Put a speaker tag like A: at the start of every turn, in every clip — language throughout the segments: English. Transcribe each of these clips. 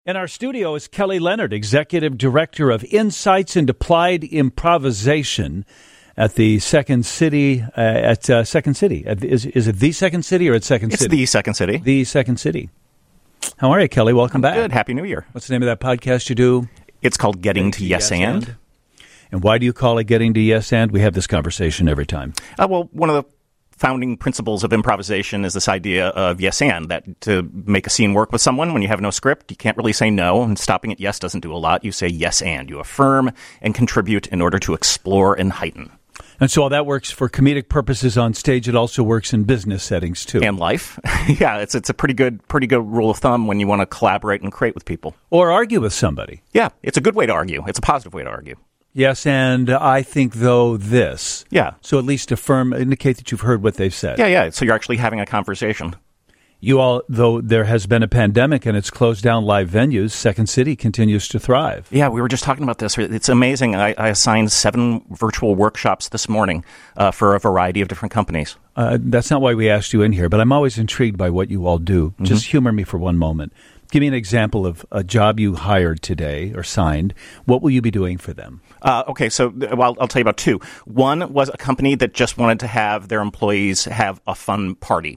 A: In our studio is Kelly Leonard, Executive Director of Insights and Applied Improvisation at the Second City. Second City. Is it the Second City or at Second City?
B: It's the Second City.
A: The Second City. How are you, Kelly? Welcome back.
B: Good. Happy New Year.
A: What's the name of that podcast you do?
B: It's called Getting to Yes And.
A: And why do you call it Getting to Yes And? We have this conversation every time.
B: Well, one of the founding principles of improvisation is this idea of yes and, that to make a scene work with someone when you have no script, you can't really say no, and stopping at yes doesn't do a lot. You say yes and. You affirm and contribute in order to explore and heighten.
A: And so all that works for comedic purposes on stage. It also works in business settings, too.
B: And life. Yeah, it's a pretty good rule of thumb when you want to collaborate and create with people.
A: Or argue with somebody.
B: Yeah, it's a good way to argue. It's a positive way to argue.
A: Yes, and I think, though, this.
B: Yeah.
A: So at least indicate that you've heard what they've said.
B: Yeah. So you're actually having a conversation.
A: You all, though there has been a pandemic and it's closed down live venues, Second City continues to thrive.
B: Yeah, we were just talking about this. It's amazing. I assigned 7 virtual workshops this morning for a variety of different companies.
A: That's not why we asked you in here, but I'm always intrigued by what you all do. Mm-hmm. Just humor me for one moment. Give me an example of a job you hired today or signed. What will you be doing for them?
B: Okay, so I'll tell you about 2. One was a company that just wanted to have their employees have a fun party.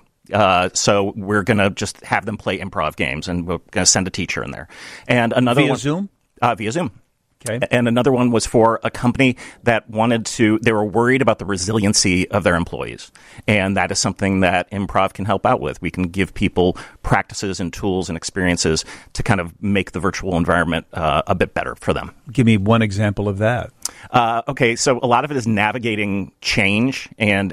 B: So we're going to just have them play improv games, and we're going to send a teacher in there. And another
A: Via Zoom?
B: Via Zoom.
A: Okay.
B: And another one was for a company that they were worried about the resiliency of their employees. And that is something that improv can help out with. We can give people practices and tools and experiences to kind of make the virtual environment a bit better for them.
A: Give me one example of that.
B: Okay, so a lot of it is navigating change and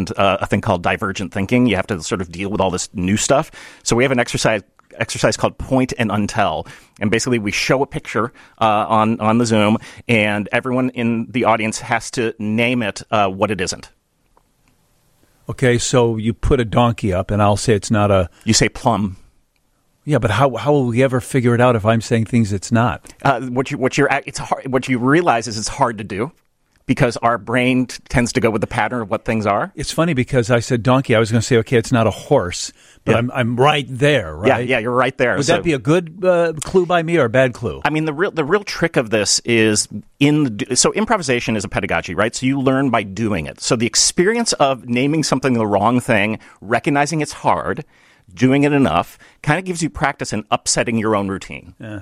B: a thing called divergent thinking. You have to sort of deal with all this new stuff. So we have an exercise called Point and Untell. And basically we show a picture on the Zoom, and everyone in the audience has to name it what it isn't.
A: Okay, so you put a donkey up, and I'll say it's not a...
B: You say plum.
A: Yeah, but how will we ever figure it out if I'm saying things it's not?
B: What you realize is it's hard to do, because our brain tends to go with the pattern of what things are.
A: It's funny because I said donkey. I was going to say, okay, it's not a horse, but yeah. I'm right there, right?
B: Yeah, you're right there.
A: Would that be a good clue by me or a bad clue?
B: I mean, the real trick of this is so improvisation is a pedagogy, right? So you learn by doing it. So the experience of naming something the wrong thing, recognizing it's hard, doing it enough, kind of gives you practice in upsetting your own routine.
A: Yeah.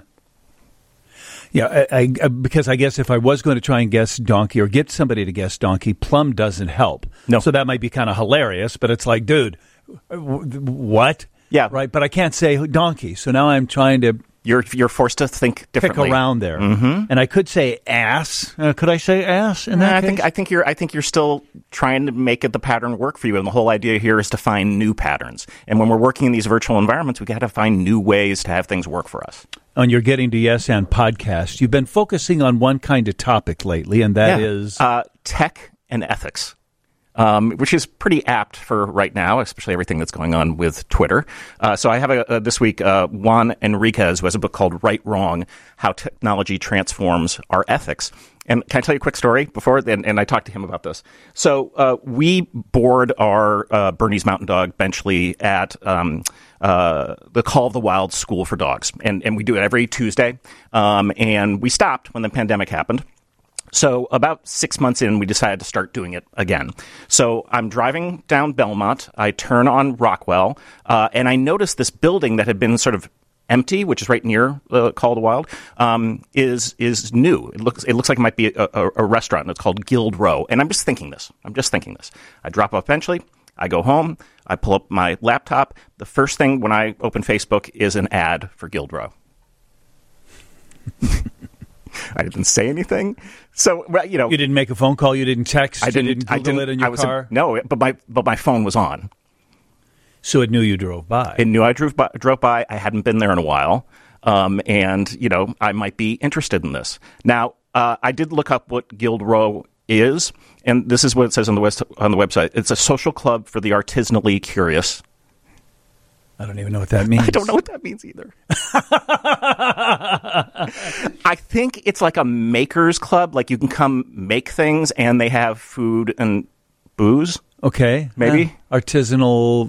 A: Yeah, because I guess if I was going to try and guess donkey or get somebody to guess donkey, plum doesn't help.
B: No.
A: So that might be kind of hilarious, but it's like, dude, what?
B: Yeah.
A: Right, but I can't say donkey, so now I'm trying to...
B: You're forced to think differently.
A: Pick around there.
B: Mm-hmm.
A: And I could say ass. Could I say ass in that case?
B: I think you're still trying to make the pattern work for you, and the whole idea here is to find new patterns. And when we're working in these virtual environments, we got to find new ways to have things work for us.
A: On your Getting to Yes And podcast, you've been focusing on one kind of topic lately, and that is
B: tech and ethics. Which is pretty apt for right now, especially everything that's going on with Twitter. So I have this week Juan Enriquez, who has a book called Right Wrong, How Technology Transforms Our Ethics. And can I tell you a quick story before? And I talked to him about this. So we board our Bernese Mountain Dog, Benchley, at the Call of the Wild School for Dogs. And we do it every Tuesday. And we stopped when the pandemic happened. So about 6 months in, we decided to start doing it again. So I'm driving down Belmont. I turn on Rockwell, and I notice this building that had been sort of empty, which is right near Call of the Wild, is new. It looks like it might be a restaurant, and it's called Guild Row. And I'm just thinking this. I drop off Benchley. I go home. I pull up my laptop. The first thing when I open Facebook is an ad for Guild Row. I didn't say anything. So, you know.
A: You didn't make a phone call? You didn't text? You didn't Google it in your car?
B: No, but my phone was on.
A: So it knew you drove by.
B: It knew I drove by. I hadn't been there in a while. And, you know, I might be interested in this. Now, I did look up what Guild Row is, and this is what it says on the website. It's a social club for the artisanally curious.
A: I don't even know what that means.
B: I don't know what that means either. I think it's like a maker's club. Like you can come make things, and they have food and booze.
A: Okay.
B: Maybe.
A: Artisanal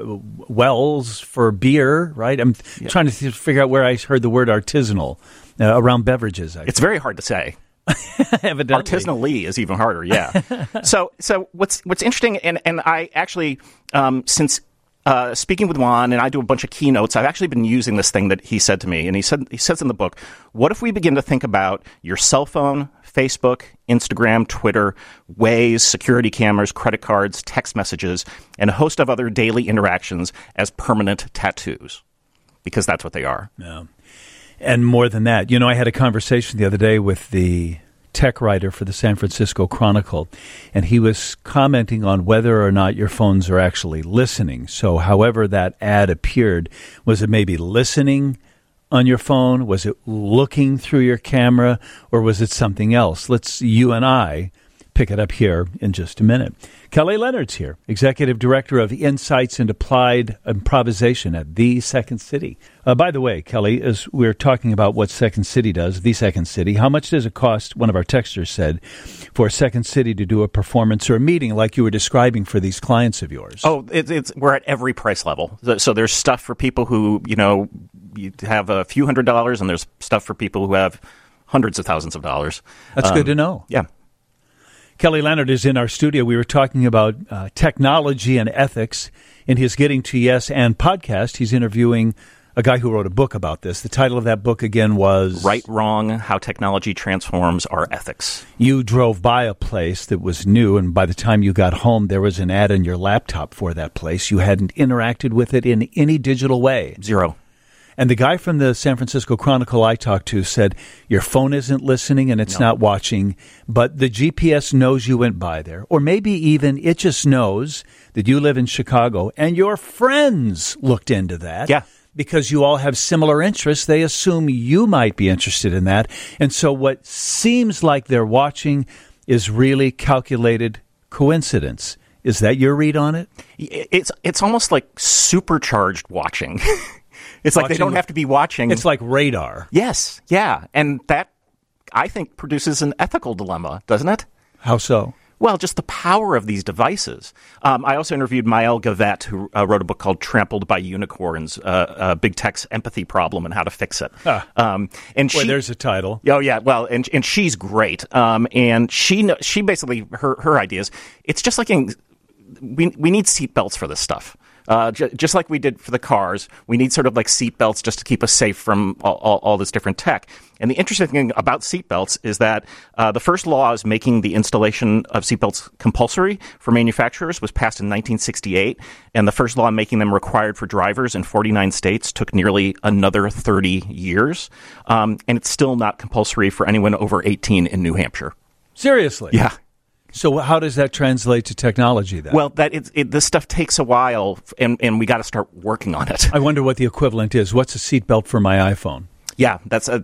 A: wells for beer, right? I'm trying to figure out where I heard the word artisanal around beverages.
B: It's very hard to say.
A: Evidently.
B: Artisanally is even harder, yeah. So what's interesting, and I actually, since speaking with Juan, and I do a bunch of keynotes, I've actually been using this thing that he said to me, and he says in the book, what if we begin to think about your cell phone, Facebook, Instagram, Twitter, Waze, security cameras, credit cards, text messages, and a host of other daily interactions as permanent tattoos? Because that's what they are.
A: Yeah. And more than that, you know, I had a conversation the other day with the tech writer for the San Francisco Chronicle, and he was commenting on whether or not your phones are actually listening. So however that ad appeared, was it maybe listening on your phone? Was it looking through your camera? Or was it something else? You and I pick it up here in just a minute. Kelly Leonard's here, Executive Director of Insights and Applied Improvisation at The Second City. By the way, Kelly, as we're talking about what Second City does, The Second City, how much does it cost, one of our texters said, for Second City to do a performance or a meeting like you were describing for these clients of yours?
B: Oh, we're at every price level. So there's stuff for people who, you have a few $100s, and there's stuff for people who have hundreds of thousands of dollars.
A: That's good to know.
B: Yeah.
A: Kelly Leonard is in our studio. We were talking about technology and ethics in his Getting to Yes and podcast. He's interviewing a guy who wrote a book about this. The title of that book again was
B: Right, Wrong, How Technology Transforms Our Ethics.
A: You drove by a place that was new, and by the time you got home, there was an ad on your laptop for that place. You hadn't interacted with it in any digital way.
B: Zero.
A: And the guy from the San Francisco Chronicle I talked to said, your phone isn't listening and it's not watching, but the GPS knows you went by there. Or maybe even it just knows that you live in Chicago and your friends looked into that.
B: Yeah.
A: Because you all have similar interests, they assume you might be interested in that. And so what seems like they're watching is really calculated coincidence. Is that your read on it?
B: It's almost like supercharged watching. It's like they don't have to be watching.
A: It's like radar.
B: Yes, yeah. And that, I think, produces an ethical dilemma, doesn't it?
A: How so?
B: Well, just the power of these devices. I also interviewed Maëlle Gavet, who wrote a book called Trampled by Unicorns, Big Tech's Empathy Problem and How to Fix It.
A: There's a title.
B: Oh, yeah. Well, and she's great. And she basically, her ideas, it's just like we need seatbelts for this stuff. Just like we did for the cars, we need sort of like seatbelts just to keep us safe from all this different tech. And the interesting thing about seatbelts is that the first laws making the installation of seatbelts compulsory for manufacturers was passed in 1968, and the first law making them required for drivers in 49 states took nearly another 30 years. And it's still not compulsory for anyone over 18 in New Hampshire.
A: Seriously?
B: Yeah.
A: So how does that translate to technology then?
B: Well, this stuff takes a while, and we got to start working on it.
A: I wonder what the equivalent is. What's a seatbelt for my iPhone?
B: Yeah,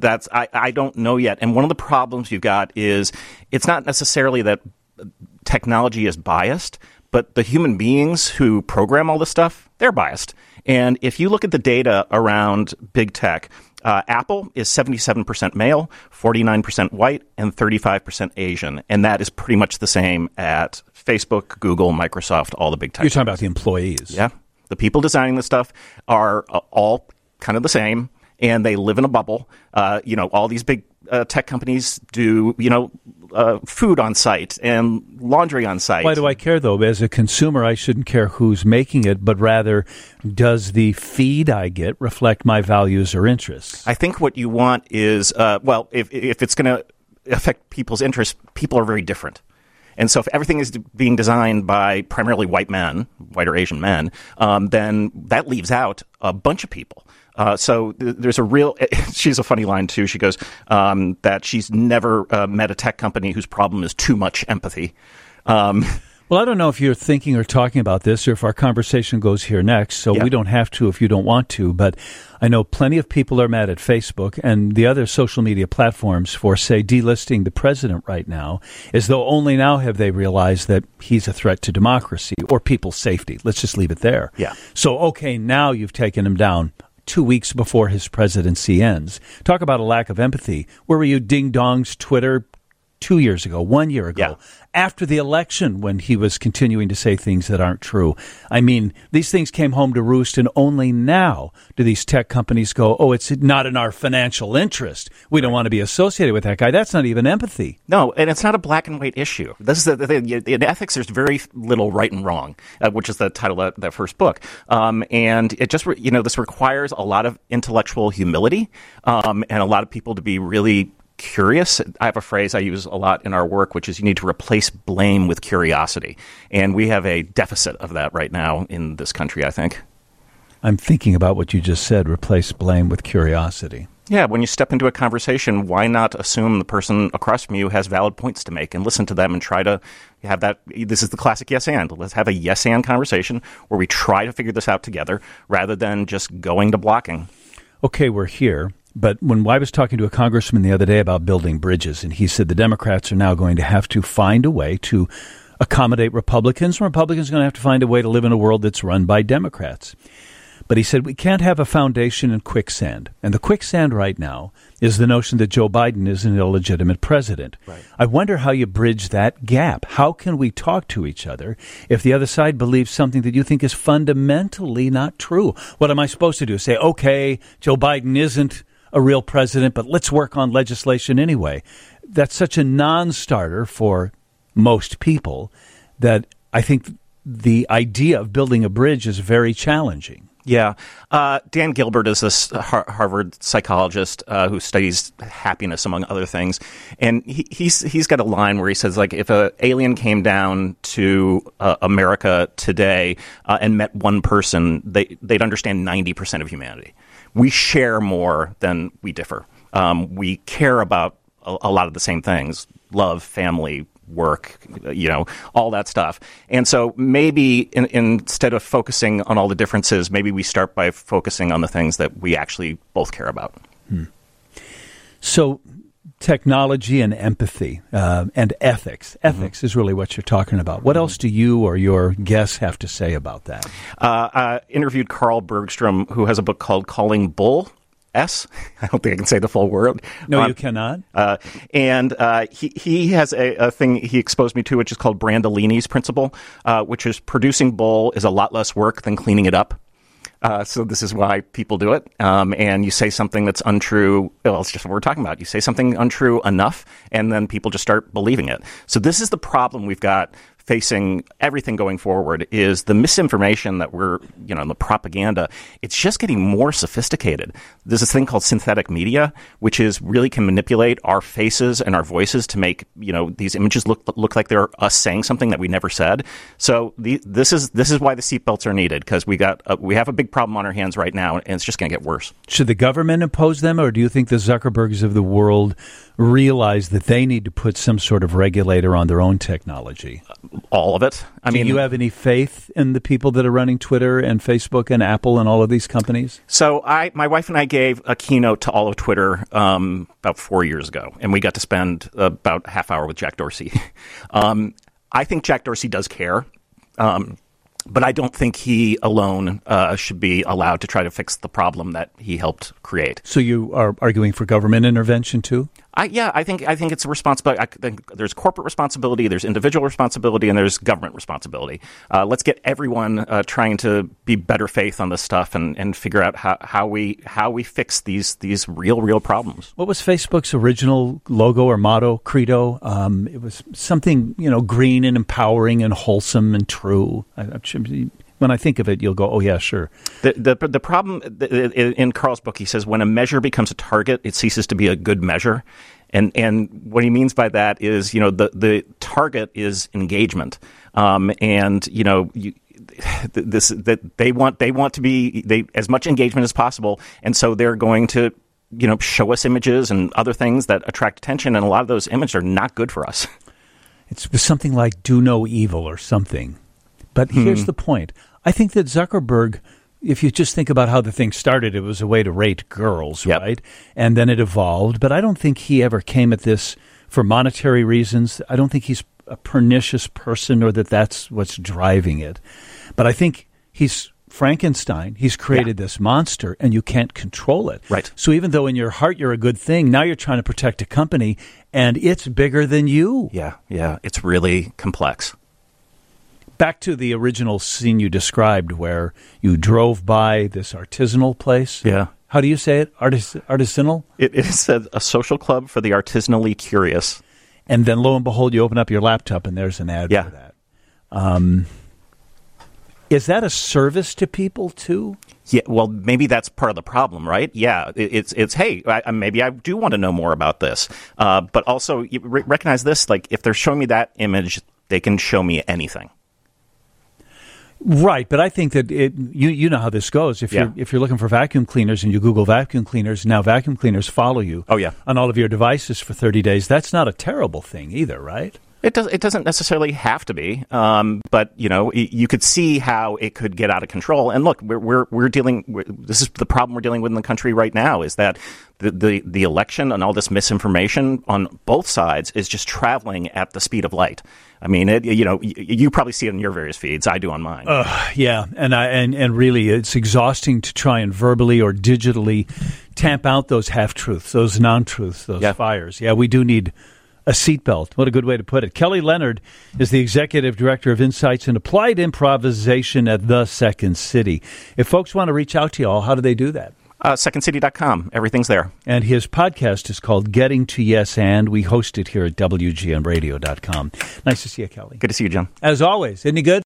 B: I don't know yet. And one of the problems you've got is it's not necessarily that technology is biased, but the human beings who program all this stuff, they're biased. And if you look at the data around big tech, Apple is 77% male, 49% white, and 35% Asian. And that is pretty much the same at Facebook, Google, Microsoft, all the big tech.
A: You're talking about the employees.
B: Yeah. The people designing this stuff are all kind of the same, and they live in a bubble. All these big tech companies do, food on site and laundry on site.
A: Why do I care, though? As a consumer, I shouldn't care who's making it, but rather, does the feed I get reflect my values or interests?
B: I think what you want is, if it's going to affect people's interests, people are very different. And so if everything is being designed by primarily white or Asian men, then that leaves out a bunch of people. So there's she's a funny line too. She goes that she's never met a tech company whose problem is too much empathy.
A: Well, I don't know if you're thinking or talking about this or if our conversation goes here next, so we don't have to if you don't want to, but I know plenty of people are mad at Facebook and the other social media platforms for, say, delisting the president right now, as though only now have they realized that he's a threat to democracy or people's safety. Let's just leave it there.
B: Yeah.
A: So, okay, now you've taken him down 2 weeks before his presidency ends. Talk about a lack of empathy. Where were you, Ding Dong's Twitter 2 years ago, 1 year ago, after the election when he was continuing to say things that aren't true. I mean, these things came home to roost, and only now do these tech companies go, oh, it's not in our financial interest. We don't want to be associated with that guy. That's not even empathy.
B: No, and it's not a black and white issue. This is in ethics, there's very little right and wrong, which is the title of that first book. And it just, this requires a lot of intellectual humility and a lot of people to be really curious. I have a phrase I use a lot in our work, which is you need to replace blame with curiosity. And we have a deficit of that right now in this country, I think.
A: I'm thinking about what you just said, replace blame with curiosity.
B: Yeah, when you step into a conversation, why not assume the person across from you has valid points to make and listen to them and try to have that. This is the classic yes and. Let's have a yes and conversation where we try to figure this out together rather than just going to blocking.
A: Okay, we're here. But when I was talking to a congressman the other day about building bridges, and he said the Democrats are now going to have to find a way to accommodate Republicans, and Republicans are going to have to find a way to live in a world that's run by Democrats. But he said we can't have a foundation in quicksand. And the quicksand right now is the notion that Joe Biden is an illegitimate president.
B: Right.
A: I wonder how you bridge that gap. How can we talk to each other if the other side believes something that you think is fundamentally not true? What am I supposed to do? Say, okay, Joe Biden isn't a real president, but let's work on legislation anyway. That's such a non-starter for most people that I think the idea of building a bridge is very challenging.
B: Yeah. Dan Gilbert is this Harvard psychologist who studies happiness, among other things. And he's got a line where he says, like, if an alien came down to America today and met one person, they'd understand 90% of humanity. We share more than we differ. We care about a lot of the same things: love, family, work, all that stuff. And so maybe instead of focusing on all the differences, maybe we start by focusing on the things that we actually both care about.
A: So technology and empathy and ethics. Ethics is really what you're talking about. What else do you or your guests have to say about that?
B: I interviewed Carl Bergstrom, who has a book called Calling Bull. I don't think I can say the full word.
A: No, you cannot.
B: And he has a thing he exposed me to, which is called Brandolini's principle, which is producing bull is a lot less work than cleaning it up. So this is why people do it. And you say something that's untrue. Well, it's just what we're talking about. You say something untrue enough, and then people just start believing it. So this is the problem we've got facing everything going forward, is the misinformation that we're, the propaganda. It's just getting more sophisticated. There's this thing called synthetic media, which is really can manipulate our faces and our voices to make, these images look like they're us saying something that we never said. So this is why the seatbelts are needed, because we have a big problem on our hands right now, and it's just going to get worse.
A: Should the government impose them, or do you think the Zuckerbergs of the world realize that they need to put some sort of regulator on their own technology?
B: All of it.
A: Do you have any faith in the people that are running Twitter and Facebook and Apple and all of these companies?
B: So my wife and I gave a keynote to all of Twitter about 4 years ago, and we got to spend about a half hour with Jack Dorsey. I think Jack Dorsey does care. But I don't think he alone should be allowed to try to fix the problem that he helped create.
A: So you are arguing for government intervention too?
B: I think it's a responsibility. I think there's corporate responsibility, there's individual responsibility, and there's government responsibility. Let's get everyone trying to be better faith on this stuff and figure out how we fix these real problems. What
A: was Facebook's original logo or motto, credo? It was something green and empowering and wholesome and true. When I think of it, you'll go, oh, yeah, sure.
B: The problem in Carl's book, he says, when a measure becomes a target, it ceases to be a good measure. And what he means by that is, the target is engagement. They want to be as much engagement as possible. And so they're going to, show us images and other things that attract attention. And a lot of those images are not good for us.
A: It's something like do no evil or something. But here's the point. I think that Zuckerberg, if you just think about how the thing started, it was a way to rate girls,
B: yep.
A: Right? And then it evolved. But I don't think he ever came at this for monetary reasons. I don't think he's a pernicious person or that that's what's driving it. But I think he's Frankenstein. He's created this monster, and you can't control it.
B: Right.
A: So even though in your heart you're a good thing, now you're trying to protect a company, and it's bigger than you.
B: Yeah. It's really complex.
A: Back to the original scene you described where you drove by this artisanal place.
B: Yeah.
A: How do you say it? Artisanal?
B: It is a social club for the artisanally curious.
A: And then lo and behold, you open up your laptop and there's an ad for that. Is that a service to people too?
B: Yeah, well, maybe that's part of the problem, right? Yeah, it's hey, maybe I do want to know more about this. But also, you recognize this, like, if they're showing me that image, they can show me anything.
A: Right, but I think that you know how this goes. If you're looking for vacuum cleaners and you Google vacuum cleaners, now vacuum cleaners follow you on all of your devices for 30 days. That's not a terrible thing either, right?
B: It doesn't necessarily have to be, but you could see how it could get out of control. And look, we're dealing. This is the problem we're dealing with in the country right now. Is that the election and all this misinformation on both sides is just traveling at the speed of light. I mean, you probably see it in your various feeds. I do on mine.
A: Yeah, and really, it's exhausting to try and verbally or digitally tamp out those half-truths, those non-truths, those fires. Yeah, we do need a seatbelt. What a good way to put it. Kelly Leonard is the Executive Director of Insights and Applied Improvisation at the Second City. If folks want to reach out to you all, how do they do that?
B: SecondCity.com. Everything's there.
A: And his podcast is called Getting to Yes And. We host it here at WGNradio.com. Nice to see you, Kelly.
B: Good to see you, John.
A: As always. Isn't he good?